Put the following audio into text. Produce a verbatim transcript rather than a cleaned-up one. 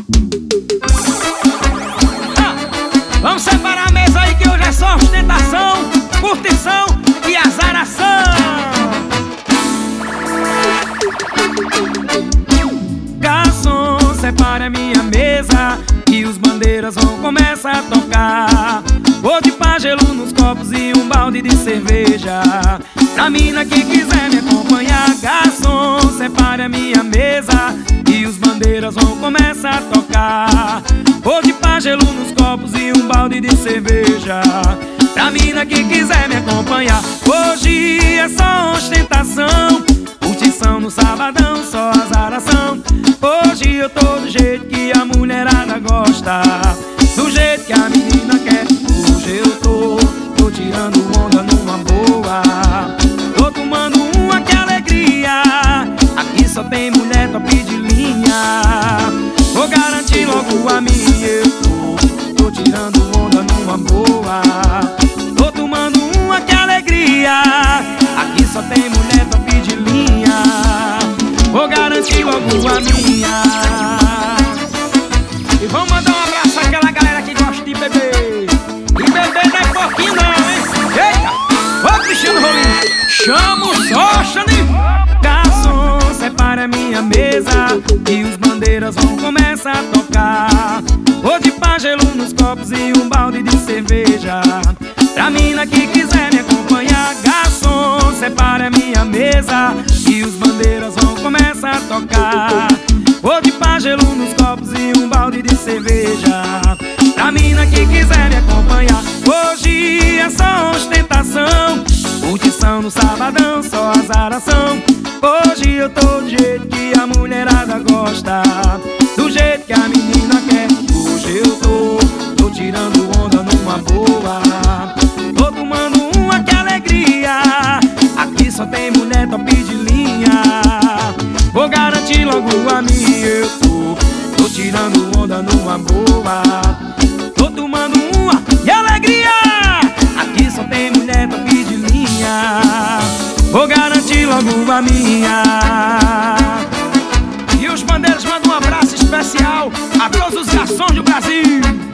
Ah, vamos separar a mesa aí que hoje é só ostentação, curtição e azaração. Garçom, separe a minha mesa e os bandeiras vão começar a tocar. Vou de pagelo nos copos e um balde de cerveja pra mina que quiser me acompanhar. Garçom, separe a minha mesa e os bandeiras vão começar a tocar. Vou de pagelo nos copos e um balde de cerveja pra mina que quiser me acompanhar. Hoje é só ostentação, curtição no sabadão, só azaração. Hoje eu tô do jeito que a mulherada gosta, do jeito que a menina quer. Hoje eu tô, tô tirando onda numa boa, tô tomando uma, que alegria. Aqui só tem mulher top de linha, vou garantir logo a minha. Eu tô, tô tirando onda numa boa, tô tomando uma, que alegria. Aqui só tem mulher top de linha, vou garantir logo a minha. E vamos mandar um abraço àquela galera que gosta de beber. E beber não é pouquinho não, hein? Eita! Ô Cristiano Rolim, chama o Sochani. Garçom, separa a minha mesa e os bandeiras vão começar a tocar. Vou de pagelo nos copos e um balde de cerveja pra mina que quiser me acompanhar. Garçom, separa a minha mesa e os bandeiras vão começar a tocar. Vou de pagelo nos copos e um balde de cerveja pra mina que quiser me acompanhar. Hoje é só ostentação, curtição no sabadão, só azaração. Hoje eu tô do jeito que a mulherada gosta, do jeito que a menina quer. Hoje eu tô, tô tirando onda numa boa, tô tomando uma, que alegria. Aqui só tem mulher top de linha, vou garantir logo a minha. Eu tô, tô tirando onda numa boa, tô tomando uma, que alegria. Aqui só tem mulher top de linha, vou garantir logo a minha. E os bandeiros mandam um abraço especial a todos os garçons do Brasil.